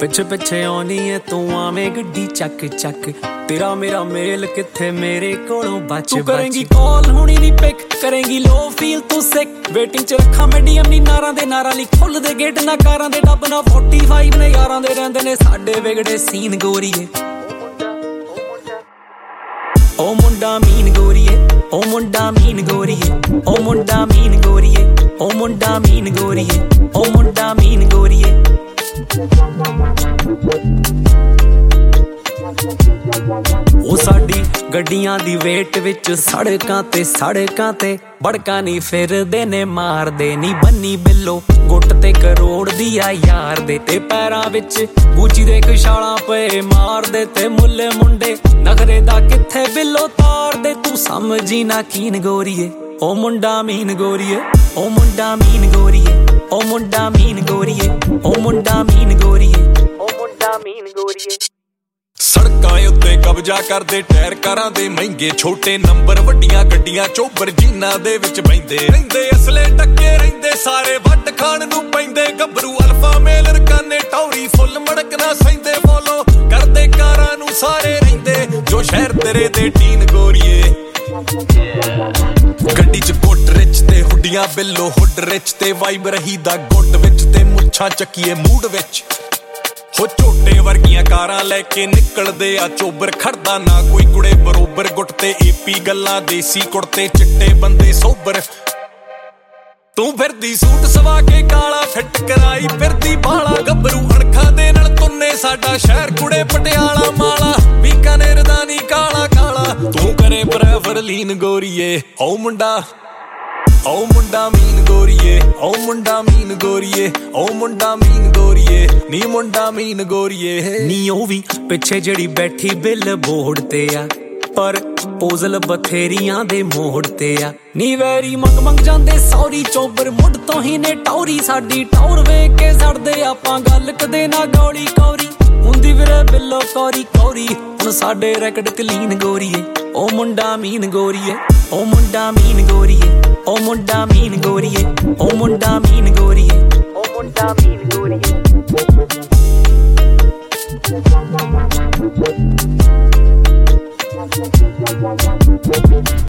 ਪਿੱਛੇ ਪਿੱਛੇ ਆਉਣੀ ਐ ਤੂੰ ਆਵੇਂ ਗੱਡੀ ਚੱਕ ਚੱਕ ਤੇਰਾ ਮੇਰਾ ਮੇਲ ਕਿੱਥੇ ਮੇਰੇ ਕੋਲੋਂ ਬਚ ਤੂੰ ਕਰੇਂਗੀ ਕਾਲ ਹੁਣੀ ਨੀ ਪਿਕ ਕਰੇਂਗੀ ਲੋ ਫੀਲ ਤੂੰ ਸਿਕ ਵੇਟਿੰਗ ਚ ਰੱਖਾਂ ਮੀਡੀਅਮ ਨੀ ਨਾਰਾਂ ਦੇ ਨਾਰਾਂ ਲਈ ਖੁੱਲਦੇ ਗੇਟ ਨਾ ਕਾਰਾਂ ਦੇ ਡੱਬ ਨਾ 45 ਨੇ ਯਾਰਾਂ ਦੇ ਰਹਿੰਦੇ ਨੇ ਸਾਡੇ ਵਿਗੜੇ ਸੀਨ ਗੋਰੀਏ ਓ ਮੁੰਡਾ ਮੀਨ ਗੋਰੀਏ ਓ ਮੁੰਡਾ ਮੀਨ ਗੋਰੀਏ ਓ ਮੁੰਡਾ ਮੀਨ ਗੋਰੀਏ ਓ ਮੁੰਡਾ ਮੀਨ ਗੋਰੀਏ ਓ ਮੁੰਡਾ ਮੀਨ ਗੋਰੀਏ ਉਹ ਸਾਡੀ ਗੱਡੀਆਂ ਦੀ ਵੇਟ ਵਿੱਚ ਸੜਕਾਂ ਤੇ ਬੜਕਾਂ ਨਹੀਂ ਫਿਰਦੇ ਨੇ ਮਾਰਦੇ ਨੀ ਬੰਨੀ ਬਿੱਲੋ ਗੁੱਟ ਤੇ ਕਰੋੜ ਦੀ ਆ ਯਾਰ ਦੇ ਤੇ ਪੈਰਾਂ ਵਿੱਚ ਗੂਚੀ ਦੇ ਖੁਸ਼ਾਲਾਂ ਪਏ ਮਾਰਦੇ ਤੇ ਮੁੱਲੇ ਮੁੰਡੇ ਨਖਰੇ ਦਾ ਕਿੱਥੇ ਬਿੱਲੋ ਤਾਰਦੇ ਤੂੰ ਸਮਝੀ ਨਾ ਕੀਨ ਗੋਰੀਏ ਓ ਮੁੰਡਾ ਮੀਨ ਗੋਰੀਏ ਓ ਮੁੰਡਾ ਮੀਨ ਗੋਰੀਏ ਓ ਮੁੰਡਾ ਮੀਨ ਗੋਰੀਏ ਓ ਮੁੰਡਾ ਮੀਨ ਗੋਰੀਏ ਓ ਮੁੰਡਾ ਮੀਨ ਗੋਰੀਏ ਸੜਕਾਂ ਉੱਤੇ ਕਬਜ਼ਾ ਕਰਦੇ ਟਾਇਰ ਕਾਰਾਂ ਦੇ ਮਹਿੰਗੇ ਛੋਟੇ ਨੰਬਰ ਵੱਡੀਆਂ ਗੱਡੀਆਂ ਚੋਬਰ ਜਿਨ੍ਹਾਂ ਦੇ ਵਿੱਚ ਬੈਂਦੇ ਰਹਿੰਦੇ ਅਸਲੇ ਟੱਕੇ ਰਹਿੰਦੇ ਸਾਰੇ ਵੱਟ ਖਾਣ ਨੂੰ ਪੈਂਦੇ ਗੱਭਰੂ ਅਲਫਾ ਮੇਲ ਰਕਾਨੇ ਟੌਰੀ ਫੁੱਲ ਮੜਕ ਨਾ ਸੈਂਦੇ ਫੋਲੋ ਕਰਦੇ ਕਾਰਾਂ ਨੂੰ ਸਾਰੇ ਰਹਿੰਦੇ ਜੋ ਸ਼ਹਿਰ ਤੇਰੇ ਦੇ ਟੀਨ ਗੋਰੀਏ ਗੱਡੀ ਚ ਗੁੱਟ ਰਿਚ ਤੇ ਹੁੱਡੀਆਂ ਬਿੱਲੋ ਹੁੱਡ ਰਿਚ ਤੇ ਵਾਈਬ ਰਹੀ ਦਾ ਗੁੱਟ ਵਿੱਚ ਤੇ ਮੁੱਛਾਂ ਚੱਕੀਏ ਮੂਡ ਵਿੱਚ ਹੋ ਝੋਟੇ ਵਰਗੀਆਂ ਕਾਰਾਂ ਲੈ ਕੇ ਨਿਕਲਦੇ ਆ ਚੋਬਰ ਖੜਦਾ ਨਾ ਕੋਈ ਕੁੜੇ ਬਰੋਬਰ ਗੁੱਟ ਤੇ ਏਪੀ ਗੱਲਾਂ ਦੇਸੀ ਕੁੜਤੇ ਚਿੱਟੇ ਬੰਦੇ ਸੋਬਰ ਤੂੰ ਫਿਰਦੀ ਸੂਟ ਸਵਾ ਕੇ ਕਾਲਾ ਫਿੱਟ ਕਰਾਈ ਫਿਰਦੀ ਬਾਲਾ ਗੱਭਰੂ ਅਣਖਾਂ ਦੇ ਨਾਲ ਤੁੰਨੇ ਸਾਡਾ ਸ਼ਹਿਰ ਕੁੜੇ ਪਟਿਆਲਾ ਮਾਲਾ ਬੀਕਾਨੇਰ ਦਾ ਨੀ ਕਾਲਾ ਕਾਲਾ ਤੂੰ ਕਰੇ ਪ੍ਰੈਫਰ ਲੀਨ ਗੋਰੀਏ ਓ ਮੁੰਡਾ ਮੀਨ ਗੋਰੀਏ ਓ ਮੁੰਡਾ ਮੀਨ ਗੋਰੀਏ ਓ ਮੁੰਡਾ ਮੀਨ ਗੋਰੀਏ ਨੀ ਮੁੰਡਾ ਮੀਨ ਗੋਰੀਏ ਨੀ ਉਹ ਵੀ ਪਿੱਛੇ ਜਿਹੜੀ ਬੈਠੀ ਬਿੱਲ ਬੋਰਡ ਤੇ ਆ ਪਰ ਪੋਜ਼ਲ ਬਥੇਰੀਆਂ ਦੇ ਮੋੜ ਤੇ ਆ ਨੀ ਵੈਰੀ ਮੰਗ ਜਾਂਦੇ ਸੌਰੀ ਚੋਬਰ ਮੁੱਢ ਤੋਂ ਹੀ ਨੇ ਟੌਰੀ ਸਾਡੀ ਟੌਰ ਵੇਖ ਕੇ ਸੜਦੇ ਆਪਾਂ ਗੱਲ ਕਦੇ ਨਾ ਗੌਲੀ ਕੌਰੀ ਹੁੰਦੀ ਵੀਰੇ ਬਿੱਲੋ ਕੌਰੀ ਹੁਣ ਸਾਡੇ ਰੈਕਡ ਕਲੀਨ ਗੋਰੀਏ ਓ ਮੁੰਡਾ ਮੀਨ ਗੋਰੀਏ ਓ ਮੁੰਡਾ ਮੀਨ ਗੋਰੀਏ ਓ ਮੁੰਡਾ ਮੀਨ ਗੋਰੀਏ ਓ ਮੁੰਡਾ